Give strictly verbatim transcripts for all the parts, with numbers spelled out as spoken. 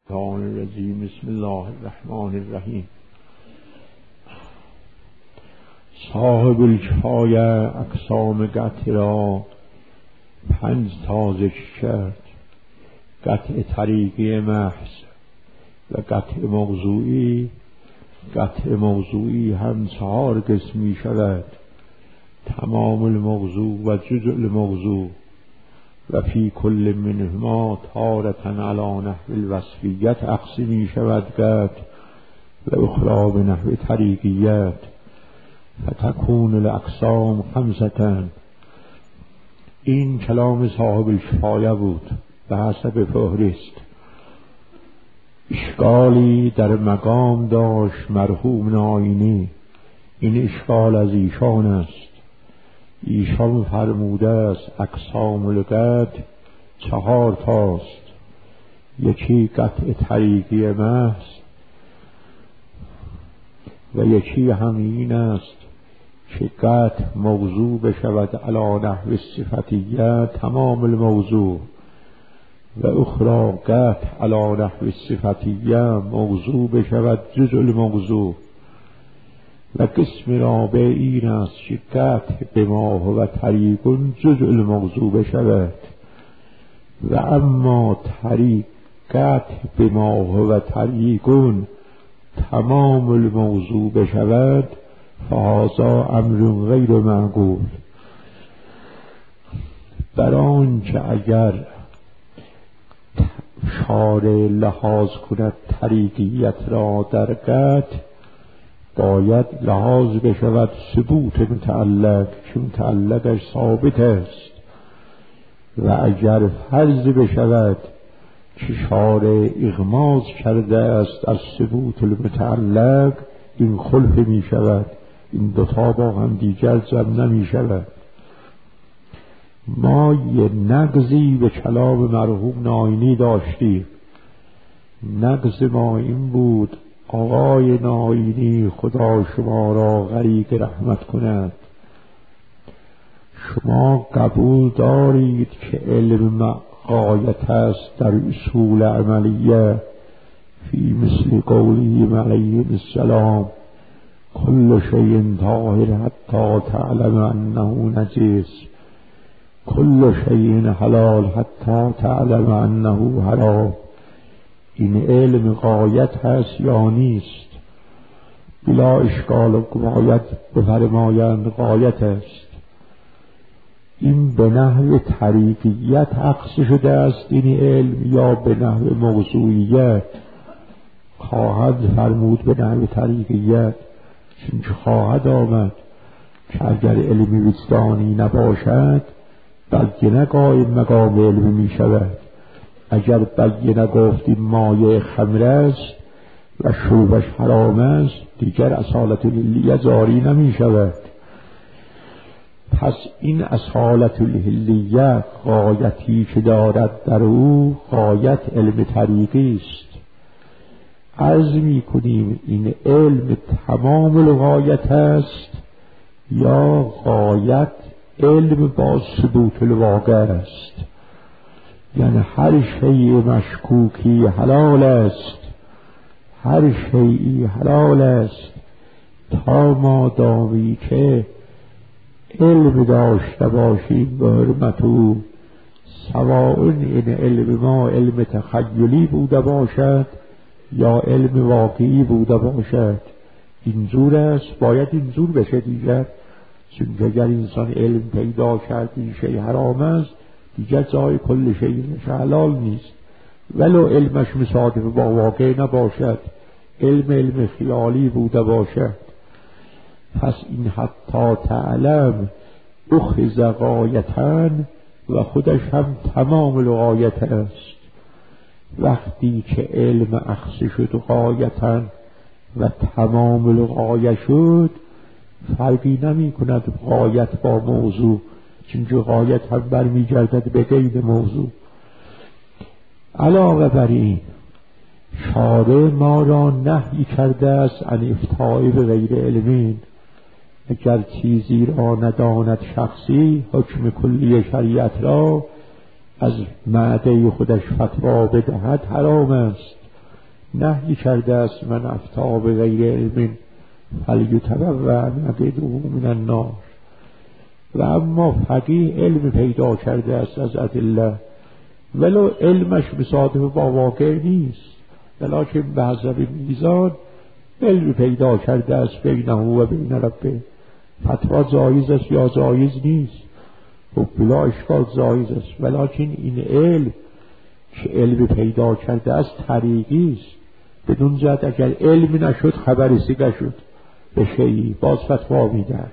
الشیطان الرجیم. بسم الله الرحمن الرحیم. صاحب الکفایه اقسام قطع را پنج تازه کرد: قطع طریقی محض و قطع موضوعی. قطع موضوعی هم چهار قسم می شود: تمام الموضوع و جزء الموضوع و فی کل منهما تارةً علی نحو الوصفیت اقسم می شود قطع و اخری به نحو طریقیت، فتکون الاقسام خمسة. این کلام صاحب الکفایه بود به حسب فهرست. اشکالی در مقام داشت مرحوم ناینی. این اشکال از ایشان است. ایشان فرموده است اقسام القطع چهار تاست: یکی قطع طریقی محض و یکی همین است که قطع موضوع بشود علی نحو صفتیه تمام الموضوع و اخری قطع علی نحو صفتیه موضوع بشود جزء الموضوع. و قسم رابع این است که قطع بما هو طریق جزء الموضوع بشود و اما طریق قطع بما هو طریق تمام الموضوع بشود، فهذا امر غیر معقول. بر آن که اگر شارع لحاظ کند طریقیت را در قطع، باید لحاظ بشود ثبوت متعلق که متعلقش ثابت است، و اگر فرض بشود که شارع اغماض کرده است از ثبوت المتعلق، این خلف می شود. این دوتا با هم دیگر جمع نمی شود. ما یه نقضی به کلام مرحوم ناینی داشتیم. نقض ما این بود: آقای ناینی خدا شما را غریق رحمت کند، شما قبول دارید که علم غایت است در اصول عملیه، فی مثل قولی علیه السلام کل شیء طاهر حتی تعلم انه نجس، کل شیء حلال حتی تعلم انه حرام. این علم غایت هست یا نیست؟ بلا اشکال و غایت بفرمایند غایت است. این به نحو طریقیت عکس شده است این علم یا به نحو موضوعیت؟ خواهد فرمود به نحو طریقیت، چون خواهد آمد که اگر علم وجدانی نباشد بگه قائم مقام علم می شود. اگر بگه گفتیم مایه خمر است و شربش حرام است، دیگر اصالت الحلیه جاری نمی شود. پس این اصالت الحلیه غایتی که دارد در او غایت علم طریقی است. عرض می کنیم این علم تمام الغایت است یا غایت علم با ثبوت الواقع است؟ یعنی هر شیء مشکوکی حلال است، هر شیئی حلال است تا ما دامی که علم داشته باشیم به حرمت او، سواء این علم ما علم تخیلی بوده باشد یا علم واقعی بوده باشد. اینجور است، باید اینجور بشه دیگر. چون اگر انسان علم پیدا کرد این شیء حرام است، دیگر جای کل شیء حلال نیست، ولو علمش مصادف با واقع نباشد، علم علم خیالی بوده باشد. پس این حتی تعلم اخذ غایتاً و خودش هم تمام الغایت است. وقتی که علم اخذ شد غایتاً و تمام الغایه شد، فرقی نمی کند غایت با موضوع، چون غایت هم برمی گردد به غیر موضوع. علاوه بر این شارع ما را نهی کرده است عن افتاء به غیر علمین. اگر چیزی را نداند شخصی، حکم کلی شریعت را از معده خودش فتوا بدهد حرام است. نهی کرده است من افتی به غیر علم فلیتبوأ مقعده من النار. و اما فقیه علم پیدا کرده است از ادله، ولو علمش مصادف با واقع نیست، ولکن به حسب میزان علم پیدا کرده است بینه و بین ربه. فتوا جایز است یا جایز نیست؟ و بلا اشکال جایز است، ولکن این علم که علم پیدا کرده است طریقی است، بدون جهت اگر علم نشد خبر سیگه شد به شیعی باز فتوا میدهد.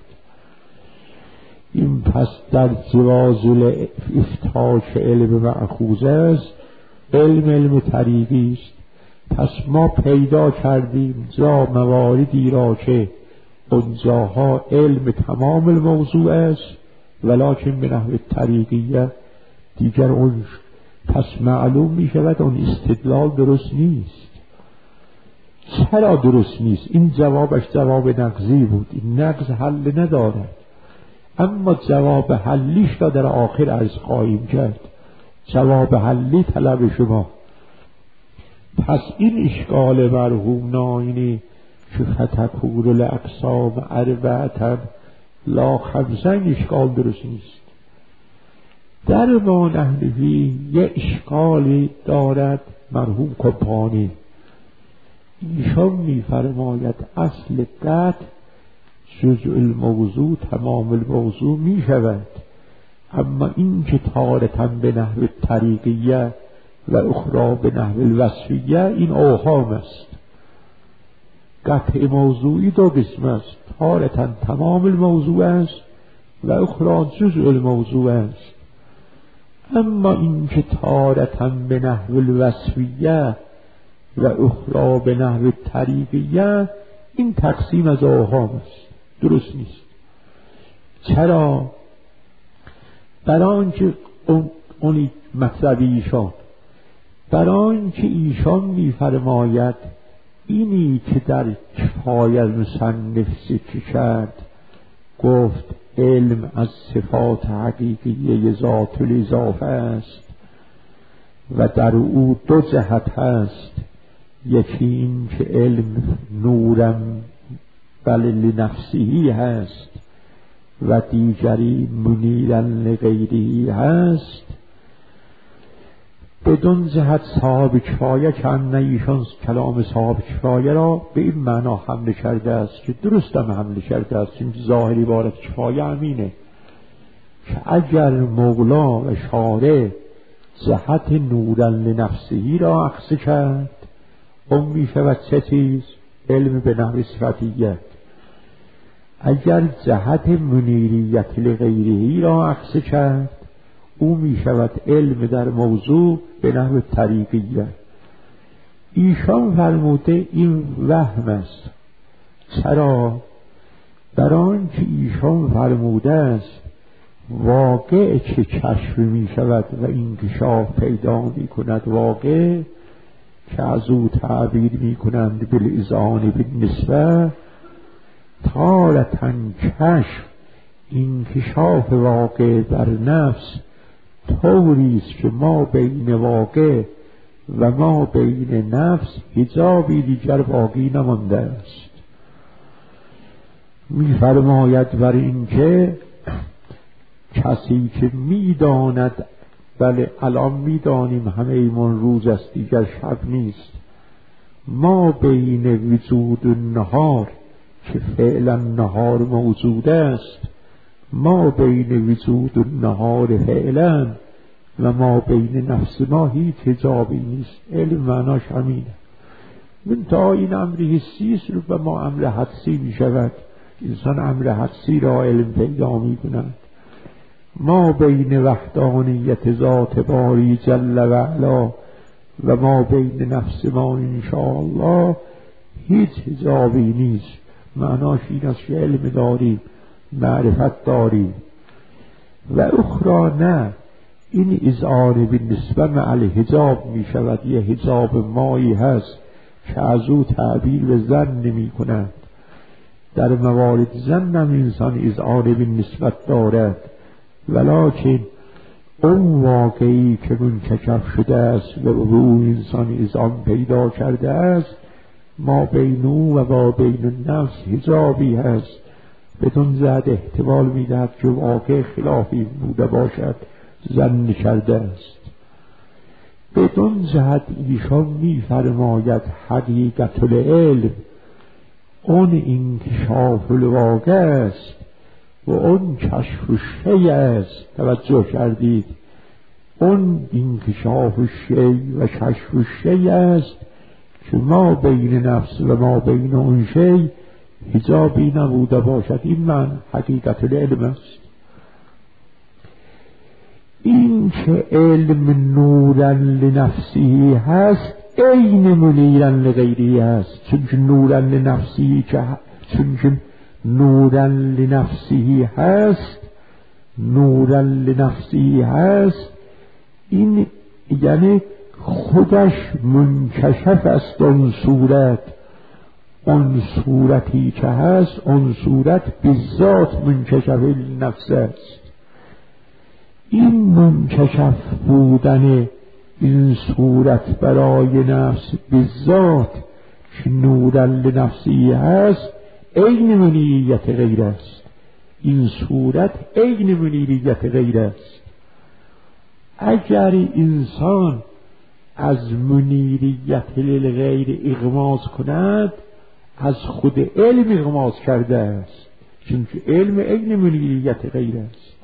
این پس در جواز افتاء که علم مأخوذ است، علم علم طریقی است. پس ما پیدا کردیم جا مواردی را که اونجاها علم تمام الموضوع است ولکن به نحو طریقیه، دیگر اون پس معلوم می شود اون استدلال درست نیست. چرا درست نیست؟ این جوابش جواب نقضی بود، این نقض حل ندارد، اما جواب حلیش را در آخر عرض خواهیم کرد. جواب حلی طلب شما. پس این اشکال مرحوم ناینی که فتکور الاقسام اربعة لا خمسه، این اشکال درست نیست. در ما نحوی یه اشکالی دارد مرحوم کمپانی، ایشان میفرماید اصل قطع جزء الموضوع تمام الموضوع می شود، اما این که تارة به نحو طریقیه و اخرى به نحو الوصفیه این اوهام است. قطع موضوعی دو قسم است، تارة تمام الموضوع است و اخرى جزء الموضوع است. اما این که تارة به نحو الوصفیه و اخرى به نحو طریقیه این تقسیم از اوهام است، درست نیست. چرا؟ برای آنکه اون اونی مطلب ایشان، برای آنکه ایشان میفرماید اینی که در کفایت مصنف ذکر کرد، گفت علم از صفات حقیقی ذات الاضافه است و در او دو جهت هست، یکی این که علم نورم بل لنفسهی هست و دیگری منیرن لغیرهی هست. بدون جهت صاحب کفایه که ان ایشان کلام صاحب کفایه را به این معنا حمله کرده است که درست هم حمله کرده است، این ظاهر عبارت کفایه امینه که اگر مولا و شارع جهت نورن لنفسهی را اخذ کرد اون می شود چه چیز؟ علم به نحو صفتیت. اگر جهت منیریت لغیرهی را اخذ کرد او می شود علم در موضوع به نحو طریقیت. ایشان فرموده این وهم است. چرا؟ برای آنکه ایشان فرموده است واقع که کشف می شود و انکشاف پیدا می کند، واقع که از او تعبیر می کنند بالاذعان بالنسبه، تارة کشف انکشاف واقع بر نفس طوری است که ما بین واقع و ما بین نفس حجابی دیگر باقی نمانده است. می فرماید بر این که کسی که می داند، بله الان می دانیم همه ایمون روز است دیگر شب نیست، ما بین وجود النهار که فعلا نهار موجود است، ما بین وجود النهار فعلا و ما بین نفس ما هیچ حجابی نیست. علم معناش همینه. من تا این امر حسی است و ما امر حدسی می شود. انسان امر حدسی را علم پیدا می کند. ما بین وحدانیت ذات باری جل و علا و ما بین نفس ما انشاءالله هیچ حجابی نیست. معناش این است که علم داریم، معرفت داریم. و اخرى نه، این اذعان بالنسبه مع الحجاب می شود. یه حجاب مایی هست که از او تعبیر به ظن نمی کند. در موارد ظن هم انسان اذعان بالنسبت دارد، ولکن اون واقعی که منکشف شده است و روح انسان اذعان پیدا کرده است، ما بین او و ما بین النفس حجابی هست. بدون زد احتمال میدهد که واقع خلافی بوده باشد ظن کرده است. بدون جهت ایشان میفرماید حقیقت العلم اون انکشاف الواقع است و اون کشف الشیء است. توجه کردید؟ اون انکشاف الشیء و کشف الشیء است که ما بین نفس و ما بین اون شیء حجابی نبوده باشد. این من حقیقت العلم است. این که علم نورن لنفسی هست عین منیرن لغیری هست. چون که نورن لنفسی که چون که نورن لنفسی هست نورن لنفسی هست این یعنی خودش منکشف است. اون صورت اون صورتی که هست اون صورت به ذات منکشف لنفس است. این منکشف بودن این صورت برای نفس به ذات که نورن لنفسی هست عین منیریت غیر است. این صورت عین منیریت غیر است. اگر انسان از منیریت للغیر اغماض کند از خود علم اغماض کرده است، چون که علم عین منیریت غیر است.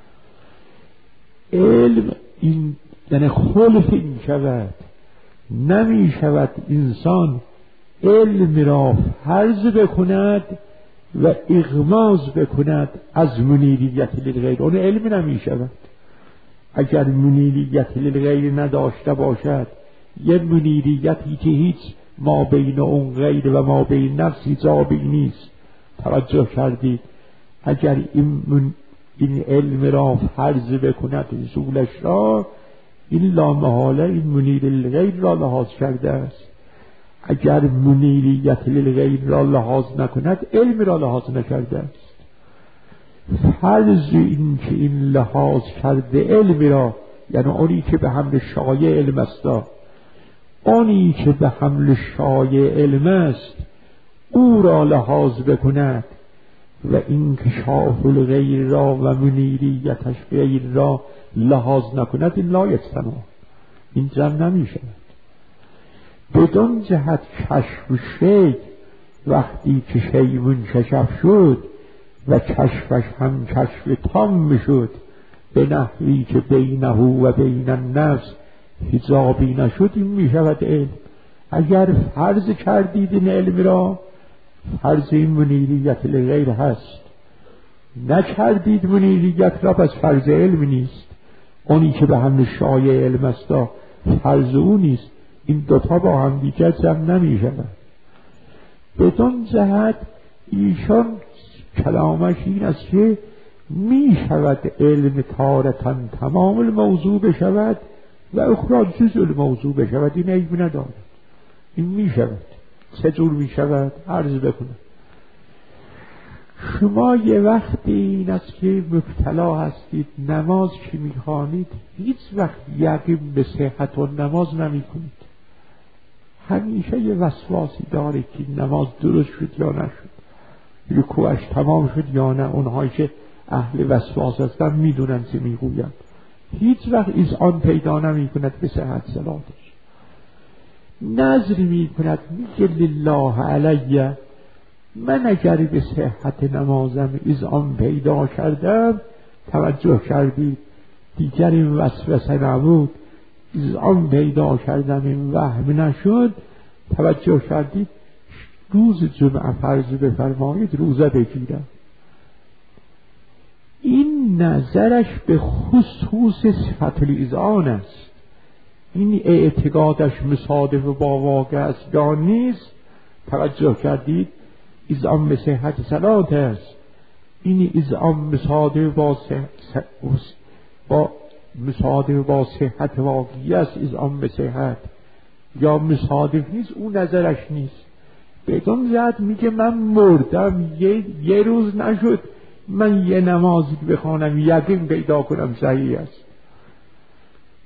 علم این یعنی خلف این شود. نمی شود انسان علم را فرض بکند و اغماض بکند از منیریت للغیر. اون علم نمی شود. اگر منیریت للغیر نداشته باشد، یه منیریتی که هیچ ما بین اون غیر و ما بین نفس حجابی نیست. توجه کردید؟ اگر این, من این علم را فرض بکند اصولش را، این لامحاله این منیر للغیر را لحاظ کرده است. اگر منیریت للغیر را لحاظ نکند علم را لحاظ نکرده است. فرض این که این لحاظ کرده علم را، یعنی اونی که به حمل شایع علم است، اونی که به حمل شایع علم است او را لحاظ بکند و این کشاف الغیر را و منیریتش غیر را لحاظ نکند، این لا یجتمع، این جمع نمی شود. بدون جهت کشف شی وقتی که شی منکشف شد و کشفش هم کشف تام شد به نحوی که بینه و بین النفس حجابی نشد، این می شود علم. اگر فرض کردید این علم را، فرض این منیریت لغیر هست. نکردید منیریت را، پس فرض علم نیست. اونی که به هم شایع علم است فرض او نیست. این دوتا با هم دیگر جمع نمی شود. بدون جهت ایشان کلامش این است که می شود علم تارتاً تمام الموضوع بشود و اخرى جزء الموضوع بشود. این عیب ندارد. این می شود. چه جور می شود؟ عرض بکنم. شما یه وقتی این است که مبتلا هستید نماز که می خوانید هیچ وقت یقین به صحت و نماز نمی کنید. همیشه یه وسواسی داره که نماز درست شد یا نشد، رکوعش تمام شد یا نه. اونهایی که اهل وسواس هستن میدونن چه میگویند. هیچ وقت اذعان پیدا نمی کند به صحت صلاتش. نظر می کند میگه لله علیه، من اگر به صحت نمازم اذعان پیدا کردم، توجه کردید دیگر این وسوسه نبود، اذعان پیدا کردم این وهم نشد، توجه کردید روز جمعه فرض بفرمایید روزه بگیرم. این نظرش به خصوص صفت الاذعان است. این اعتقادش مصادف با واقع است یا نیست. توجه کردید اذعان به صحت صلات است. این اذعان مصادف با صحت با مصادف با صحت واقعی است. اذعان به صحت یا مصادف نیست، اون نظرش نیست. بدون زد میگه من مردم یه, یه روز نشد من یه نمازی بخوانم یقین پیدا کنم صحیح است.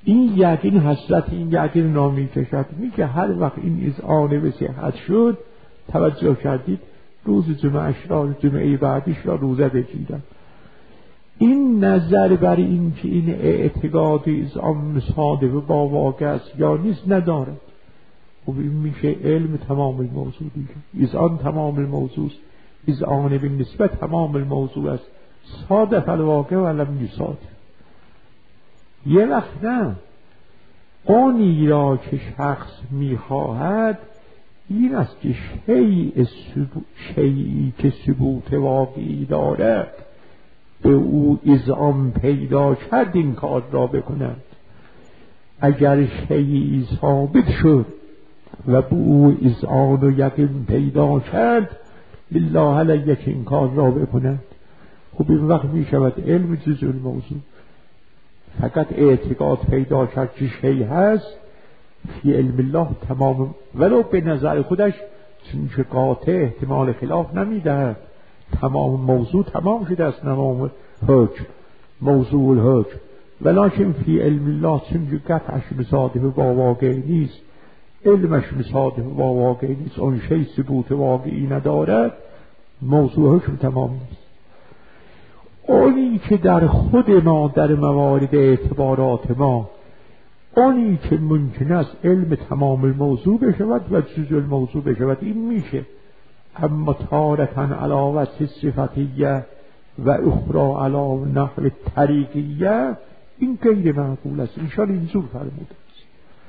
این یقین حسرت این یقین را می کشد. میگه هر وقت این اذعان به صحت شد، توجه کردید روز جمعه را جمعه بعدیش را روزه بگیرم. این نظر بر این که این اعتقاد اذعان مصادفه با واقع است یا نیست ندارد. خب این میشه علم تمام الموضوع دیگه. اذعان تمام الموضوع است، اذعان به نسبت تمام الموضوع است. صادف الواقع ولم یصادف. یه وقت نه، آنی را که شخص میخواهد این است که شیء شیئی که ثبوت واقعی دارد به او اذعان پیدا کرد این کار را بکند. اگر شیئی ثابت شد و به او اذعان و یقین پیدا کرد، بالله علیه که این کار را بکند. خب این وقت می شود علم جزء الموضوع. فقط اعتقاد پیدا کرد که شیء هست فی علم الله تمام، ولو به نظر خودش چون که قاطع احتمال خلاف نمیدهد. تمام موضوع تمام شده است، تمام حکم موضوع الحکم، ولکن فی علم الله چون که قطعش مصادفه با واقع نیست، علمش مصادفه با واقع نیست، اون شیء ثبوت واقعی ندارد، موضوع حکم تمام نیست. اونی که در خود ما در موارد اعتبارات ما اونی که ممکن است علم تمام الموضوع بشود و جزء الموضوع بشود این میشه. اما تارتن علاوت صفتیه و اخرى علاوه نحو طریقیه این غیر معقول است. ایشان اینجور فرموده است.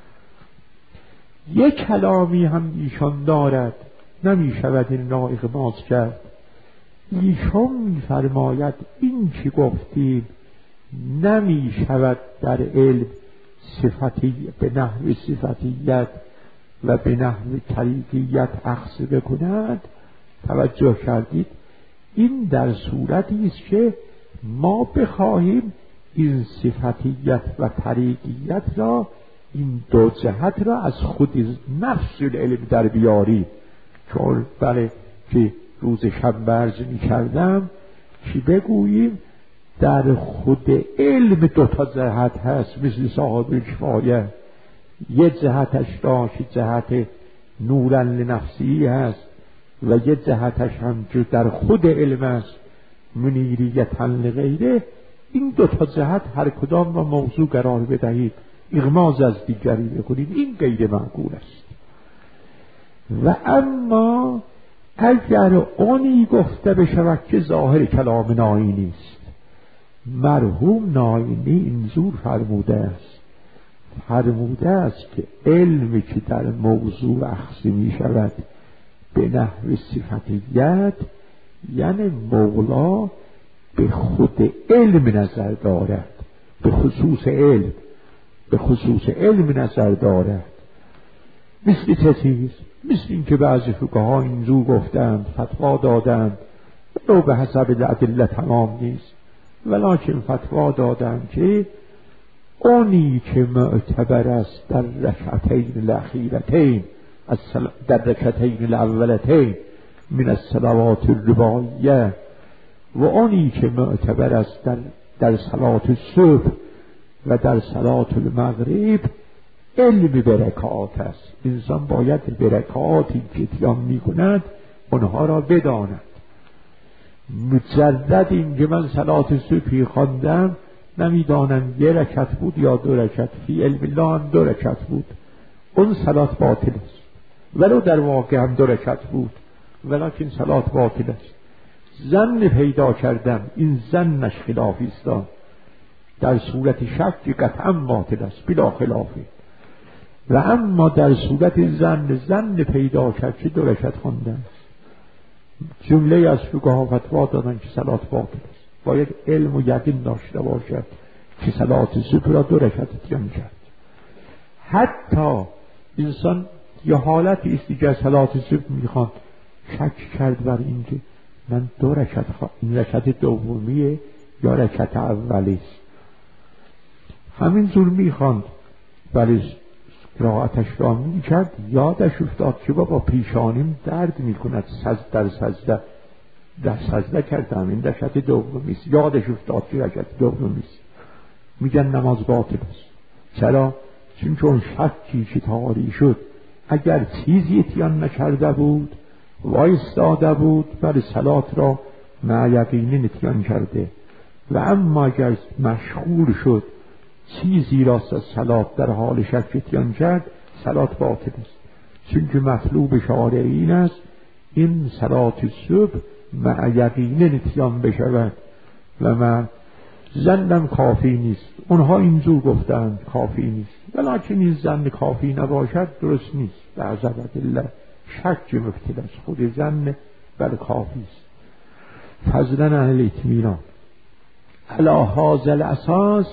یک کلامی هم ایشان دارد نمیشود این را اغماض کرد. ایشان میفرماید این که گفتیم نمیشود در علم صفتی به نحو صفتیت و به نحو طریقیت اخذ بکند. توجه کردید این در صورتی است که ما بخواهیم این صفتیت و طریقیت را این دو جهت را از خود نفس العلم در بیاریم. چون برای که روز شب برز می کردم که بگوییم در خود علم دو تا جهت هست، مثل صاحب کفایه یه جهتش داشت جهت نورا لنفسی هست و یه جهتش هم که در خود علم است منیریتا لغیره. این دو تا جهت هر کدام را موضوع قرار بدهید، اغماض از دیگری بکنید، این غیر معقول است. و اما اگر آنی گفته بشود که ظاهر کلام ناینی است، مرحوم ناینی اینجور فرموده است فرموده است که علمی که در موضوع اخذ می شود به نحو صفتیت یعنی مولا به خود علم نظر دارد، به خصوص علم به خصوص علم نظر دارد. مثل چه چیز؟ مثل این که بعضی فقها اینجور گفتند، فتوا دادند و به حسب الادله تمام نیست، ولکن فتوا دادند که اونی که معتبر است در رکعتین الاخیرتین در رکعتین الاولتین من الصلوات الرباعیه و اونی که معتبر است در در صلات الصبح و در صلات المغرب علم برکات است. انسان باید برکاتی که اتیان می کند اونها را بداند. مجرد این که من صلات صبحی خواندم نمیدانم یه رکعت بود یا دو رکعت، فی علم الله هم دو رکعت بود، اون صلات باطل است. ولو در واقع هم دو رکعت بود ولکن صلات باطل است. ظن پیدا کردم، این ظنش خلافی است، در صورت شک قطعا باطل است بلا خلافه. و اما در صورت ظن ظن پیدا کرد که دو رکعت خوانده است. جمله از فقها فتوا دادن که صلات باطل است. باید علم و یقین داشته باشد که صلات صبح را دو رکعت اتیان کرد. حتی انسان یه حالتی است که صلات صبح میخواد شک کرد بر این که من دو رکعت این رکعت دومیه یا رکعت اولی است، همین جور میخواند ولی قرائتش را میکرد یادش افتاد که بابا پیشانیم درد میکند، سجده در سجده در سجده کردم، این رکعت دومی است. یادش افتاد که رکعت دومی است. میگن نماز باطل است. چرا؟ چون چون شکی که تاری شد اگر چیزی اتیان نکرده بود وایستاده بود بر صلات را مع یقین اتیان کرده، و اما اگر مشغول شد چیزی را از صلات در حال شک اتیان کرد صلات باطل است. چون که مطلوب شارع این است این صلات صبح مع یقین اتیان بشود و من زنم کافی نیست. اونها اینجور گفتند کافی نیست، ولیکن این زن کافی نباشد درست نیست. به عزت الله شک مبتل است، خود زن بل کافی است. فضلا اهل اطمینان علی هذا الاساس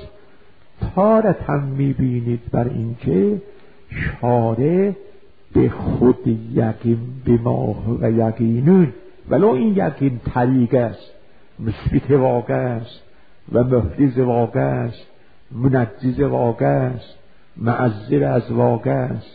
تارة میبینید بر اینکه شارع به خود یقین به ما و یقینون، ولو این یقین طریق است، مثبت واقع است و محرز واقع است، منجز واقع است، معذر از واقع است،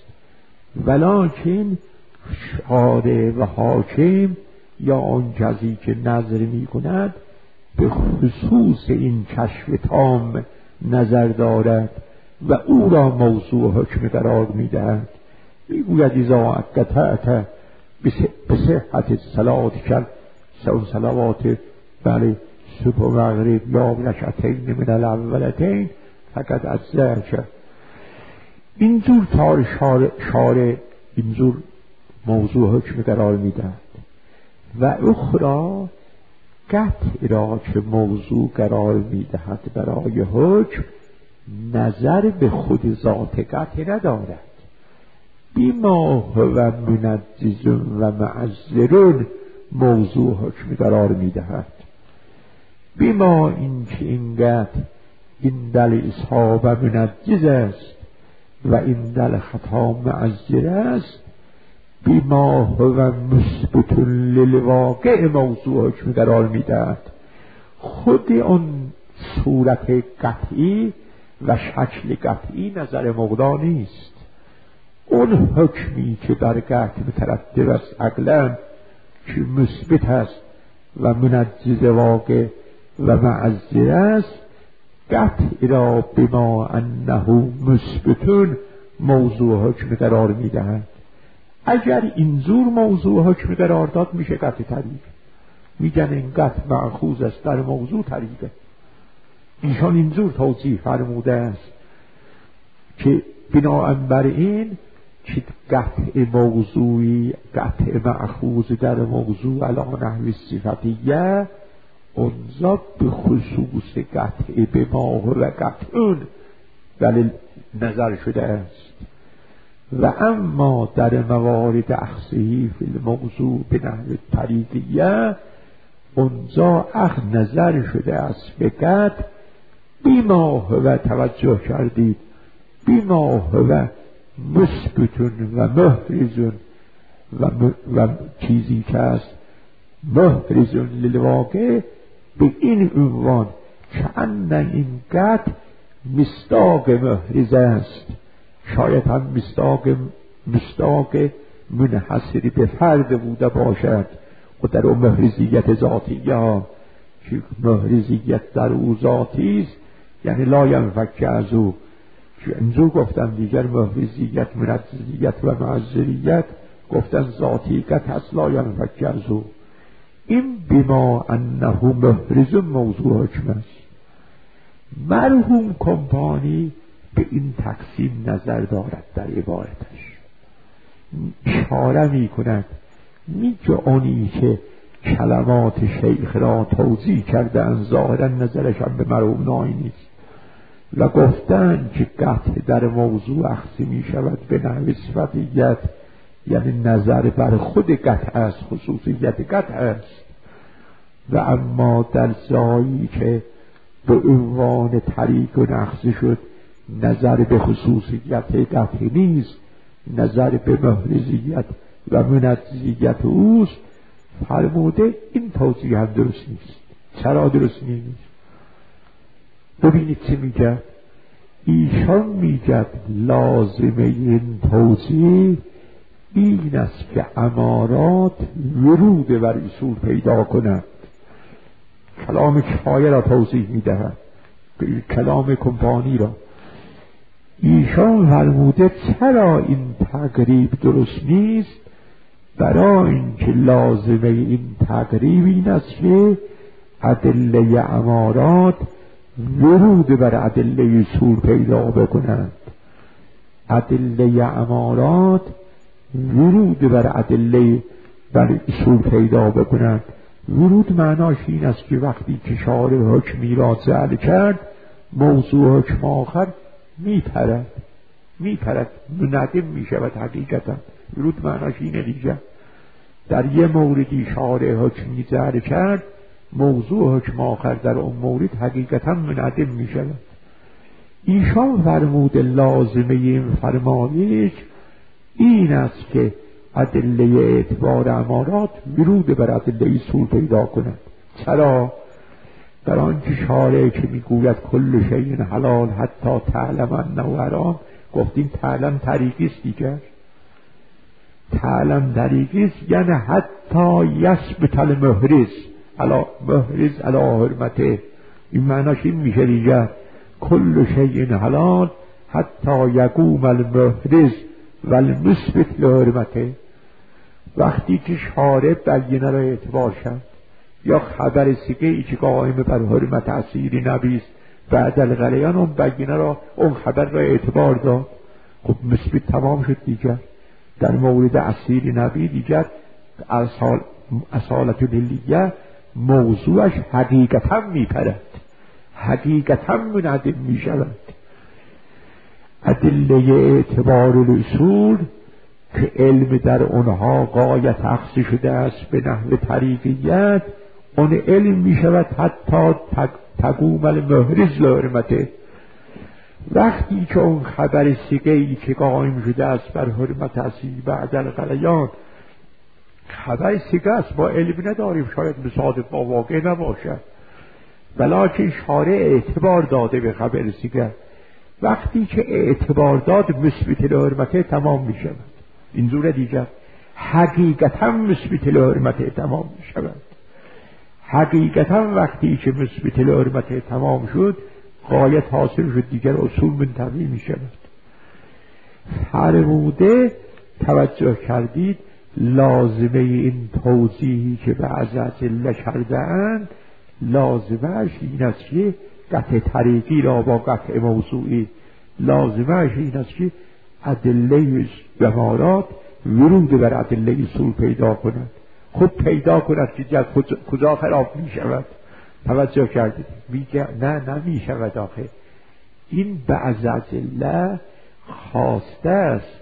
ولکن شارع و حاکم یا آن کسی که نظر می کند به خصوص این کشف تام نظر دارد و او را موضوع حکم قرار می دهد. می گوید اذا قطعت به صحت الصلاة کرد سون صلوات بله صبح و مغرب یا رکعتین من الاولتین فقط از ذکر. اینجور تار شارع, شارع اینجور موضوع حکم قرار می دهد. و اخرى قطع را که موضوع قرار می دهد برای حکم نظر به خود ذات قطع ندارد. بیما هو منجز و معذرون موضوع حکم قرار می دهد. بیما این که این قطع این دل اصحاب منجز است و این دل خطا معذر است، بیما هو مثبت للواقع موضوع حکم قرار می دهد. خود اون صورت قطعی و شکل قطعی نظر مقدا نیست. اون حکمی که بر قطع مترتب است عقلا که مثبت است و منجز واقع و معذر است، قطع را بما انه مثبتون موضوع حکم قرار می دهد. اگر اینجور موضوع حکم قرار داد میشه قطع طریق. میگن این قطع مأخوذ است در موضوع طریقه. ایشان اینجور توضیح فرموده است که بناهن بر این که قطع موضوعی قطع مأخوذ در موضوع علی نحو صفتیه اونجا به خصوص قطع به ما و قطعون ولی نظر شده است، و اما در موارد اخصی فی الموضوع به نحو طریقیه اونجا اخ نظر شده است به قطع بیما هو توجه کردید بیما هو مثبتون و محرزون و, م... و چیزی که است محرزون للواقع به این عنوان که ان این قطع مصداق محرز است، شاید هم مصداق مصداق منحصر به فرد بوده باشد و در اون محرزیت ذاتی ها که محرزیت در او ذاتی است، یعنی لا ینفک از او که اینجور گفتن دیگر محرزیت منجزیت و معذریت گفتن ذاتیت هست لا ینفک از او. این بما انه محرز موضوع حکم است. مرحوم کمپانی به این تقسیم نظر دارد در عبارتش، اشاره می کند میگه اونی که کلمات شیخ را توضیح کرده ان ظاهرا نظرش هم به مرحوم نایی نیست و گفتن که قطع در موضوع اخذ می شود به نحو صفتیت، یعنی نظر بر خود قطع است، خصوصیت قطع است، و اما در جایی که به عنوان طریق و نقص شد نظر به خصوصیت قطع نیست، نظر به محرزیت و منجزیت اوست، فرموده این توضیح هم درست نیست. چرا درست نیست؟ ببینید چه میگه. ایشان میگه لازمه این توضیح این است که امارات ورود بر اصول پیدا کند. کلام کفایه را توضیح میدهد، کلام کمپانی را ایشان فرموده چرا این تقریب درست نیست؟ برای اینکه لازمه این تقریب این است که ادله امارات ورود بر ادله اصول پیدا بکنند. ادله امارات ورود بر ادله بر اصول پیدا بکنند. ورود معناش این است که وقتی که شارع حکمی را جعل کرد، موضوع حکم آخر میپرد میپرد منعدم میشود. حقیقتا ورود معناش اینه دیگه. در یه موردی شارع حکمی جعل کرد، موضوع حکم آخر در اون مورد حقیقتا منعدم میشود. ایشان فرمود لازمه این فرمایش این است که ادله اعتبار امارات ورود بر ادله اصول پیدا کنند. چرا؟ در آنکه شارع که میگوید کل شیء حلال حتی تعلم انه حرام، گفتیم تعلم طریقی است دیگر. تعلم طریقی است یعنی حتی یثبت المحرز علی محرز علی حرمته. این معناش این میشه دیگر. کل شیء حلال حتی یقوم المحرز و المثبت لحرمته. وقتی که شارع بیانه را اعتبار شد یا خبر سیگه ای که قائم بر حرمت اسیر نبی است، بعد الغلیان اون بیانه را، اون خبر را اعتبار داد، خب مثبت تمام شد دیگر. در مورد اسیر نبی دیگر اصال اصالت لیلیه موضوعش حقیقتا میپرد، حقیقتا منعدم میشود. ادله اعتبار الاصول که علم در اونها غایت اخذ شده است به نحو طریقیت، اون علم میشود حتی تقوم المحرز لحرمته. وقتی که اون خبر سیگه‌ای که قائم شده است بر حرمت اسیر بعد الغلیان خبر سیگه است، ما علم نداریم، شاید مصادف با واقع نباشد، ولیکن شارع اعتبار داده به خبر سیگه. وقتی که اعتبار داد مثبت لحرمته تمام می شود. اینجور دیگر حقیقتا مثبت لحرمته تمام می شود. حقیقتا وقتی که مثبت لحرمته تمام شد، غایت حاصل شد دیگر، اصول منتفی می شود. فرموده توجه کردید لازمه این توضیحی که بعض ادله کرده اند، لازمهش این است که قطع طریقی را با قطع موضوعی، لازمهش این است که ادله امارات ورود بر ادله اصول پیدا کند. خب پیدا کند که کجا خراب می شود؟ توجه کردید؟ میگه نه نمی شود. آخه این بعض ادله خواسته است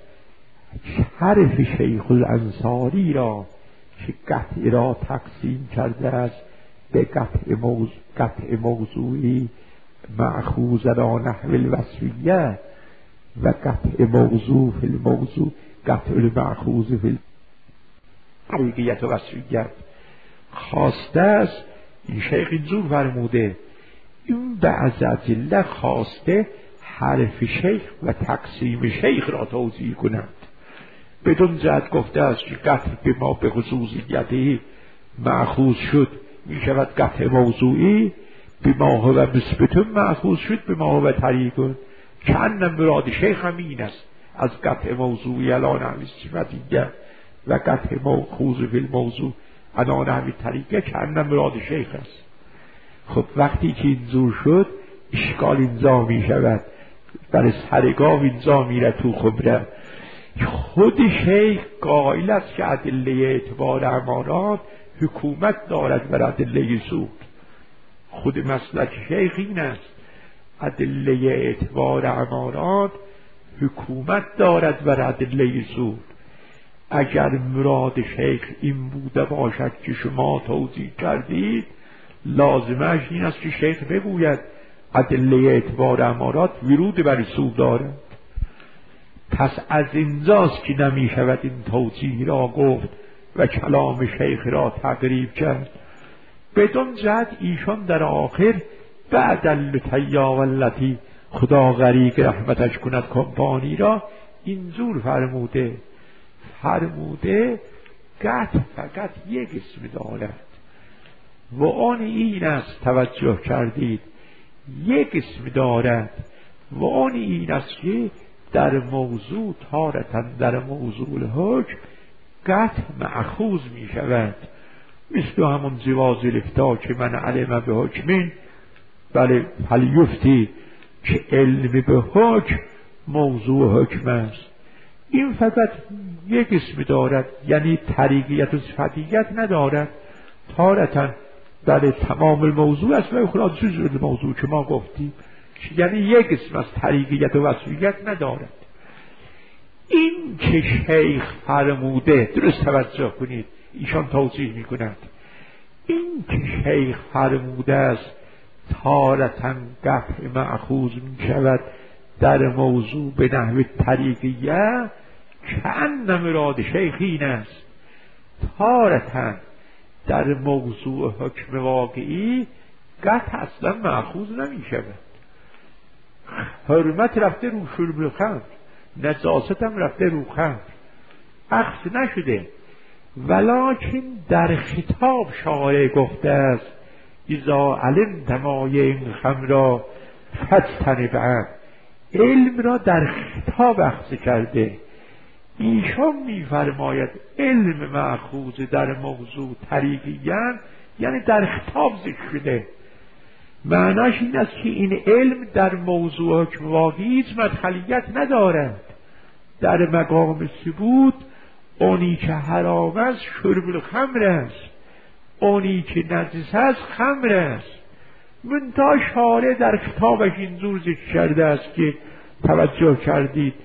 حرف شیخ الانصاری را که قطع را تقسیم کرده است به قطع موضوع، قطع موضوعی مأخوذ را نحو الوصفیه و قطع موضوع فی الموضوع قطع المأخوذ فی الطریقیت و وصفیت. خواسته است این شیخ اینجور فرموده، این بعض ادله خواسته حرف شیخ و تقسیم شیخ را توضیح کنند. بدون جهت گفته است که قطع به ما به خصوصیتی مأخوذ شد می شود قطع موضوعی، به ما هو مثبتون مأخوذ شد به ما هو طریقون. که انم مراد شیخ هم این است از قطع موضوعی علا نحوی صفتیه و قطع مأخوذ فی الموضوع علا نحوی طریقه، که انم مراد شیخ است. خب وقتی که اینجور شد اشکال اینجا می شود، برای سرگاه اینجا میره تو خبره. خود شیخ قائل است که ادله اعتبار امارات حکومت دارد بر ادله اصول. خود مسلک شیخ این است، ادله اعتبار امارات حکومت دارد بر ادله اصول. اگر مراد شیخ این بوده باشد که شما توضیح کردید، لازمش این است که شیخ بگوید ادله اعتبار امارات ورود بر اصول دارد. پس از اینجاست که نمی شود این توضیح را گفت و کلام شیخ را تقریب کرد. بدون جهت ایشان در آخر بعد اللتیا واللتی خدا غریق رحمتش کند کمپانی را اینجور فرموده فرموده قطع فقط یک اسم دارد و آن این است، توجه کردید، یک اسم دارد و آن این است که در موضوع تارتاً در موضوع الحکم قطع مأخوذ می شود، مثل همون جواز الافتا که من علم به حکمین بله فلیفتی که علم به حکم موضوع حکم است. این فقط یک اسم دارد، یعنی طریقیت و صفتیت ندارد. تارتاً بله تمام الموضوع است و اخراج جزء الموضوع که ما گفتیم، یعنی یک اسم از طریقیت و وصفیت ندارد. این که شیخ فرموده، درست توجه کنید، ایشان توضیح می کند، این که شیخ فرموده است تارتاً قطع مأخوذ می شود در موضوع به نحو طریقیه، کأن مراد شیخ این است تارتاً در موضوع حکم واقعی قطع اصلا مأخوذ نمی شود. حرمت رفته رو شرب خمر، نجاست هم رفته رو خمر، اخذ نشده، ولکن در خطاب شارع گفته است اذا علمت مایع خمر را فاجتنبه، علم را در خطاب اخذ کرده. ایشان می‌فرماید علم مأخوذ در موضوع طریقیاً یعنی در خطاب ذکر شده. معناش این است که این علم در موضوع حکم واقعی هیچ مدخلیت ندارد. در مقام ثبوت اونی که حرام است شرب الخمر است، اونی که نجس است خمر است. منتها شارع در خطابش اینجور ذکر کرده است که توجه کردید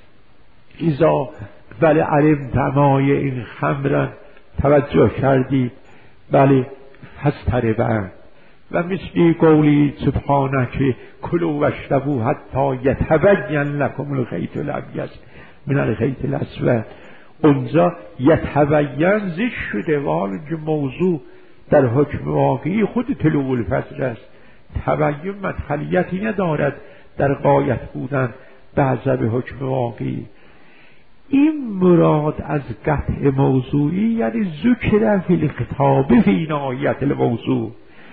اذا بله علمت مایع این خمرن، توجه کردید بله فاجتنبه، و مثل قولی سبحانه که کلوا واشربوا حتی یتبین لکم الخیط الابیض من الخیط الاسود، اونجا یتبین ذکر شده و حال که موضوع در حکم واقعی خود طلوع الفجر است. تبین مدخلیتی ندارد در غایت بودن به حسب حکم واقعی. این مراد از قطع موضوعی یعنی ذکر فی الخطاب فی نهایت الموضوع.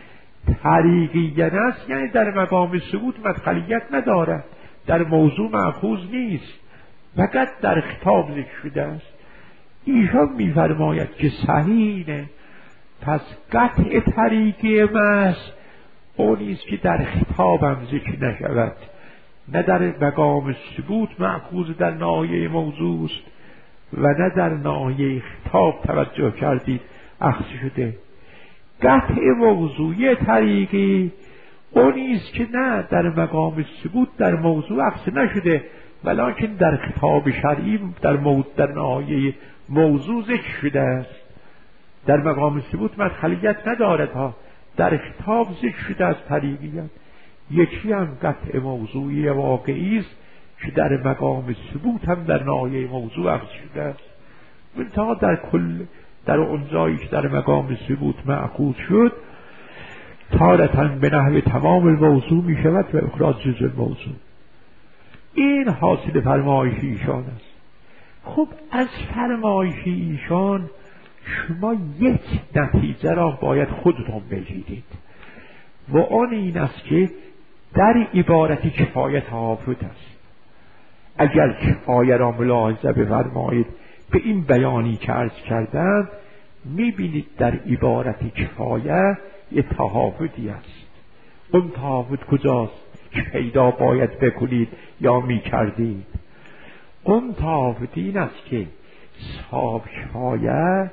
طریقیاً است یعنی در مقام ثبوت مدخلیت ندارد، در موضوع مأخوذ نیست، فقط در خطاب ذکر شده است. ایشان می‌فرماید که صحیحه، پس قطع طریقی محض اونی است که در خطاب هم ذکر نشود، نه در مقام ثبوت مأخوذ در ناحیه موضوع است و نه در ناحیه خطاب توجه کردید اخذ شده. قطع موضوعی طریقی اونی است که نه در مقام ثبوت در موضوع اخذ نشده، ولکن در خطاب شرعی در موضوع در ناحیه موضوع ذکر شده است. در مقام ثبوت مدخلیت ندارد ها، در خطاب ذکر شده است طریقیاً. یکی هم قطع موضوعی واقعی است که در مقام ثبوت هم در ناحیه موضوع اخذ شده است. منتها در کل در اون جایی که در مقام ثبوت مأخوذ شد تارتاً به نحو تمام الموضوع می شود و اخراج جزء الموضوع. این حاصل فرمایش ایشان است. خب از فرمایش ایشان شما یک نتیجه را باید خودتون بگیرید و آن این است که در عبارتی کفایت حافظ است. اگر کفایه را ملاحظه بفرمایید به این بیانی که عرض کردم میبینید در عبارت کفایه یه تحافظی است. اون تحافظ کجاست که پیدا باید بکنید یا میکردید؟ اون تحافظ این است که صاحب کفایه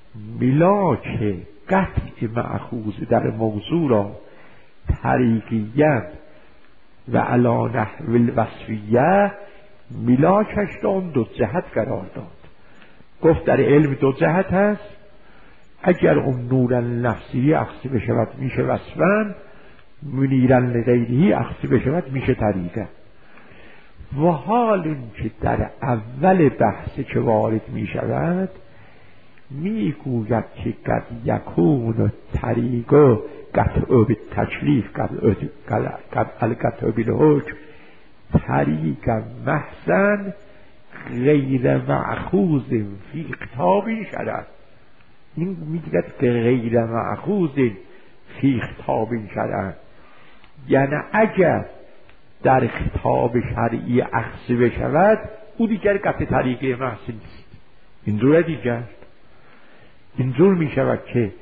ملاک قطع مأخوذ در موضوع را طریقیت و علا نحو الوصفیه ملاکش را اون دو جهت قرار داد. گفت در علم دو جهت هست، اگر اون نور لفظی اخذ بشود میشه وصفاً، منیرن لغیره اخذ بشود میشه طریقه. و حال این که در اول بحث که وارد میشود میگوید که قد یکون طریقه قطع به تکلیف قطع بالحکم طریق محسن غیر مأخوذ فی خطاب شرع. این میگوید که غیر مأخوذ فی خطاب شرع، یعنی اگر در خطاب شرعی اخذ بشود او دیگر قطع طریقه محض نیست. اینجور دیگر اینجور می شود که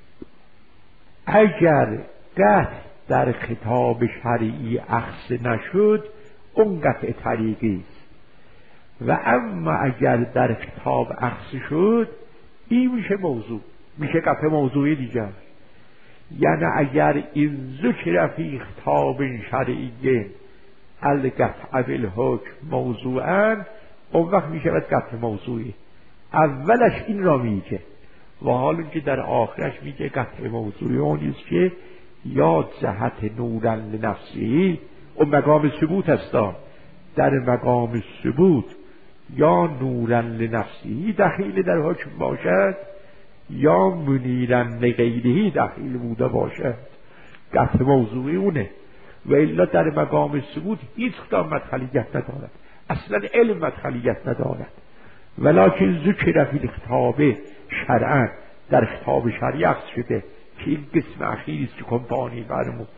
اگر قطع در خطاب شرعی اخذ نشد اون قطع طریقی است و اما اگر در خطاب اخذ شد این میشه موضوع، میشه قطع موضوعی دیگر. یعنی اگر این ذکر فی خطاب شرعی القطع بالحکم موضوعا اون وقت میشه قطع موضوعی. اولش این را میگه و حالا که در آخرش میگه قطع موضوعی اون نیست که یا جهت نورن لنفسی اون مقام ثبوت هستا، در مقام ثبوت یا نورن لنفسی دخیل در حکم باشد یا منیرن لغیره دخیل بوده باشد، قطع موضوعی اونه. و الا در مقام ثبوت هیچ کدام مدخلیت ندارد، اصلا علم مدخلیت ندارد. ولکن ذکر فی خطاب شرعا در خطاب شرعی اخذ شده که این قسم اخیری است که کمپانی فرمود.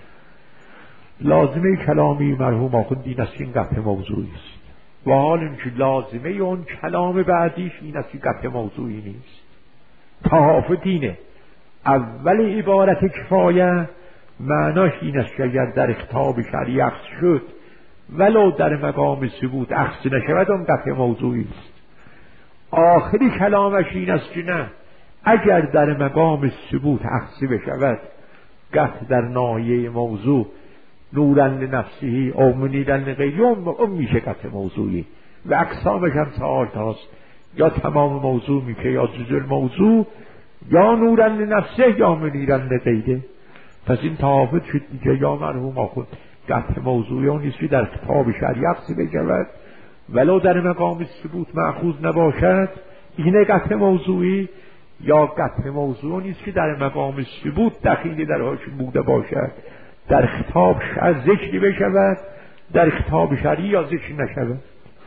لازمه کلامی مرحوم آخوندی این است که این قطع موضوعی است و حال اینکه لازمه اون کلام بعدیش این است که قطع موضوعی نیست. تهافت اینه، اول عبارت کفایه معناش این است که اگر در خطاب شرعی اخذ شد ولو در مقام ثبوت اخذ نشود اون قطع موضوعی است. آخری کلامش این است که نه، اگر در مقام ثبوت اخذ بشود قطع در ناحیه موضوع نورن لنفسه او منیرن لغیره اون میشه قطع موضوعی. و اقسامش هم چهار تاست، یا تمام موضوع میشه یا جزء موضوع یا نورن لنفسه یا منیرن لغیره. پس این تهافت شد دیگه. یا مرحوم آخوند قطع موضوعی اون نیست که در خطاب شرعی اخذ بشود ولو در مقام ثبوت مأخوذ نباشد اینه قطع موضوعی، یا قطع موضوع نیست که در مقام ثبوت دخیل در حکم بوده باشد، در خطاب شرع ذکری بشود در خطاب شرعی یا ذکر نشود.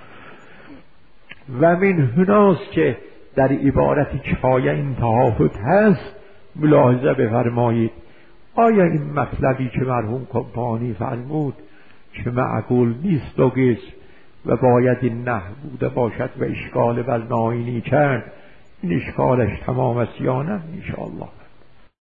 و من هناست که در عبارت کفایه این تهافت هست. ملاحظه بفرمایید آیا این مطلبی که مرحوم کمپانی فرمود که معقول نیست و گز و باید این نه بوده باشد و اشکال بر ناینی کرد، این اشکالش تمام است یا نه؟ انشاءالله